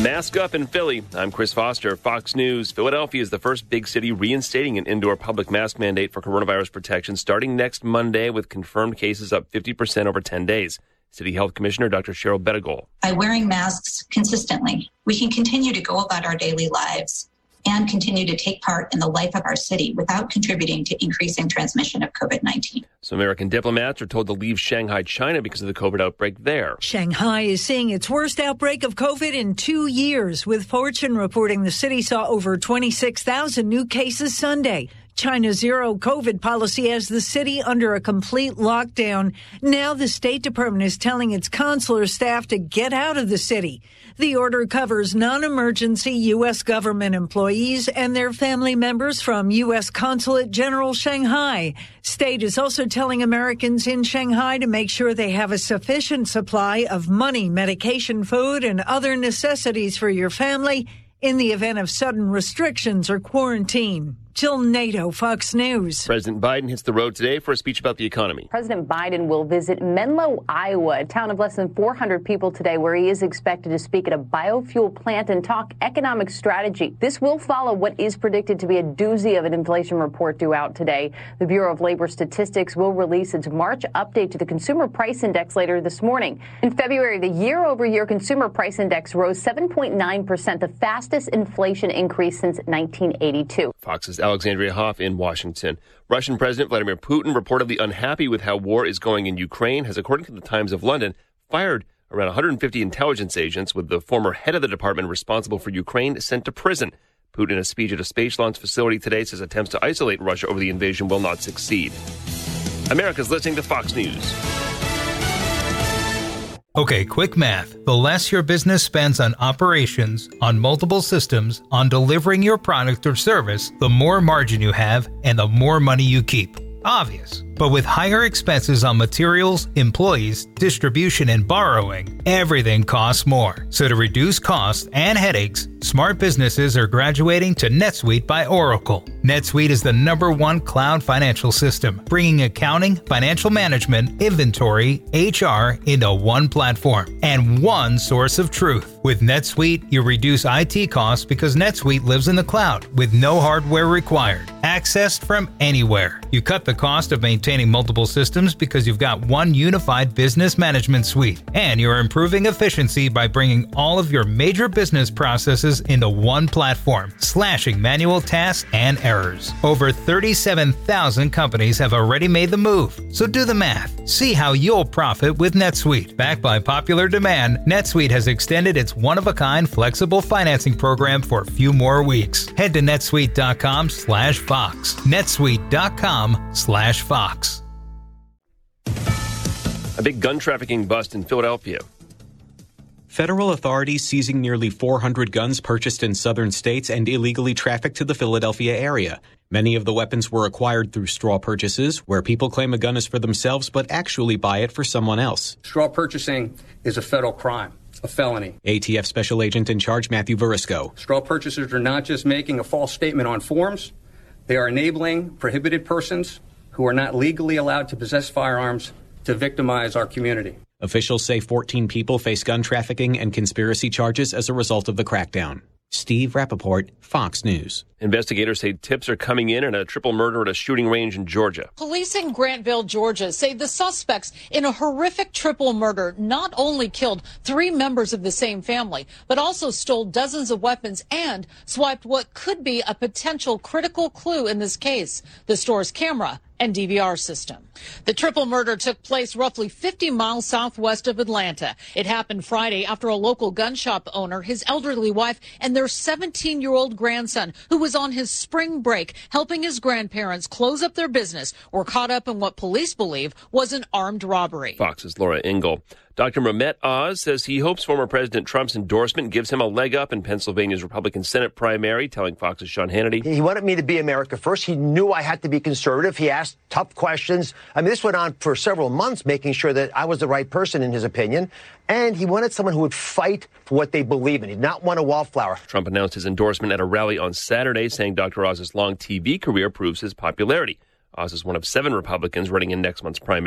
Mask up in Philly. I'm Chris Foster, Fox News. Philadelphia is the first big city reinstating an indoor public mask mandate for coronavirus protection starting next Monday, with confirmed cases up 50% over 10 days. City Health Commissioner Dr. Cheryl Bettigoal. By wearing masks consistently, we can continue to go about our daily lives and continue to take part in the life of our city without contributing to increasing transmission of COVID-19. Some American diplomats are told to leave Shanghai, China because of the COVID outbreak there. Shanghai is seeing its worst outbreak of COVID in 2 years, with Fortune reporting the city saw over 26,000 new cases Sunday. China's zero COVID policy has the city under a complete lockdown. Now the State Department is telling its consular staff to get out of the city. The order covers non-emergency U.S. government employees and their family members from U.S. Consulate General Shanghai. State is also telling Americans in Shanghai to make sure they have a sufficient supply of money, medication, food, and other necessities for your family in the event of sudden restrictions or quarantine. Jill Nato, Fox News. President Biden hits the road today for a speech about the economy. President Biden will visit Menlo, Iowa, a town of less than 400 people today, where he is expected to speak at a biofuel plant and talk economic strategy. This will follow what is predicted to be a doozy of an inflation report due out today. The Bureau of Labor Statistics will release its March update to the Consumer Price Index later this morning. In February, the year-over-year Consumer Price Index rose 7.9%, the fastest inflation increase since 1982. Fox's Alexandria Hoff in Washington. Russian President Vladimir Putin, reportedly unhappy with how war is going in Ukraine, has, according to the Times of London, fired around 150 intelligence agents, with the former head of the department responsible for Ukraine sent to prison. Putin, in a speech at a space launch facility today, says attempts to isolate Russia over the invasion will not succeed. America's listening to Fox News. Okay, quick math. The less your business spends on operations, on multiple systems, on delivering your product or service, the more margin you have and the more money you keep. Obvious. But with higher expenses on materials, employees, distribution, and borrowing, everything costs more. So to reduce costs and headaches, smart businesses are graduating to NetSuite by Oracle. NetSuite is the #1 cloud financial system, bringing accounting, financial management, inventory, HR into one platform and one source of truth. With NetSuite, you reduce IT costs because NetSuite lives in the cloud with no hardware required, accessed from anywhere. You cut the cost of maintaining multiple systems because you've got one unified business management suite, and you're improving efficiency by bringing all of your major business processes into one platform, slashing manual tasks and errors. Over 37,000 companies have already made the move, so do the math. See how you'll profit with NetSuite. Backed by popular demand, NetSuite has extended its one-of-a-kind flexible financing program for a few more weeks. Head to netsuite.com/Fox. netsuite.com/Fox. A big gun trafficking bust in Philadelphia. Federal authorities seizing nearly 400 guns purchased in southern states and illegally trafficked to the Philadelphia area. Many of the weapons were acquired through straw purchases, where people claim a gun is for themselves but actually buy it for someone else. Straw purchasing is a federal crime, a felony. ATF Special Agent in Charge Matthew Verisco. Straw purchasers are not just making a false statement on forms. They are enabling prohibited persons who are not legally allowed to possess firearms to victimize our community. Officials say 14 people face gun trafficking and conspiracy charges as a result of the crackdown. Steve Rappaport, Fox News. Investigators say tips are coming in a triple murder at a shooting range in Georgia. Police in Grantville, Georgia, say the suspects in a horrific triple murder not only killed 3 members of the same family, but also stole dozens of weapons and swiped what could be a potential critical clue in this case, the store's camera and DVR system. The triple murder took place roughly 50 miles southwest of Atlanta. It happened Friday after a local gun shop owner, his elderly wife, and their 17-year-old grandson, who was on his spring break helping his grandparents close up their business, were caught up in what police believe was an armed robbery. Fox's Laura Ingle. Dr. Mehmet Oz says he hopes former President Trump's endorsement gives him a leg up in Pennsylvania's Republican Senate primary, telling Fox's Sean Hannity. He wanted me to be America first. He knew I had to be conservative. He asked tough questions. I mean, this went on for several months, making sure that I was the right person in his opinion. And he wanted someone who would fight for what they believe in. He did not want a wallflower. Trump announced his endorsement at a rally on Saturday, saying Dr. Oz's long TV career proves his popularity. Oz is one of 7 Republicans running in next month's primary.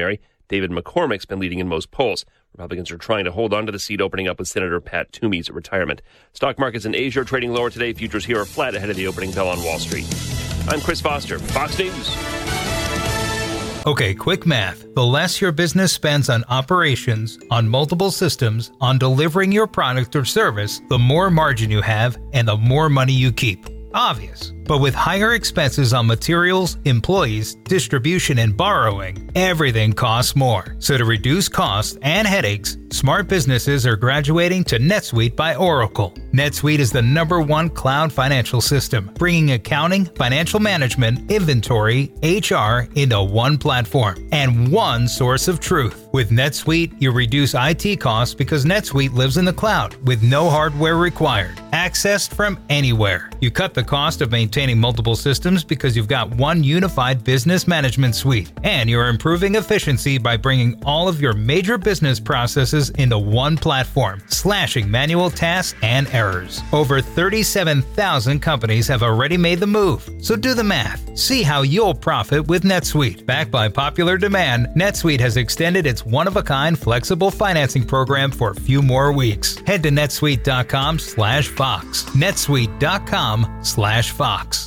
David McCormick's been leading in most polls. Republicans are trying to hold on to the seat, opening up with Senator Pat Toomey's retirement. Stock markets in Asia are trading lower today. Futures here are flat ahead of the opening bell on Wall Street. I'm Chris Foster, Fox News. Okay, quick math. The less your business spends on operations, on multiple systems, on delivering your product or service, the more margin you have and the more money you keep. Obvious. But with higher expenses on materials, employees, distribution, and borrowing, everything costs more. So to reduce costs and headaches, smart businesses are graduating to NetSuite by Oracle. NetSuite is the #1 cloud financial system, bringing accounting, financial management, inventory, HR into one platform and one source of truth. With NetSuite, you reduce IT costs because NetSuite lives in the cloud with no hardware required, accessed from anywhere. You cut the cost of maintaining multiple systems because you've got one unified business management suite, and you're improving efficiency by bringing all of your major business processes into one platform, slashing manual tasks and errors. Over 37,000 companies have already made the move, so do the math. See how you'll profit with NetSuite. Backed by popular demand, NetSuite has extended its one-of-a-kind flexible financing program for a few more weeks. Head to netsuite.com/Fox. netsuite.com/Fox.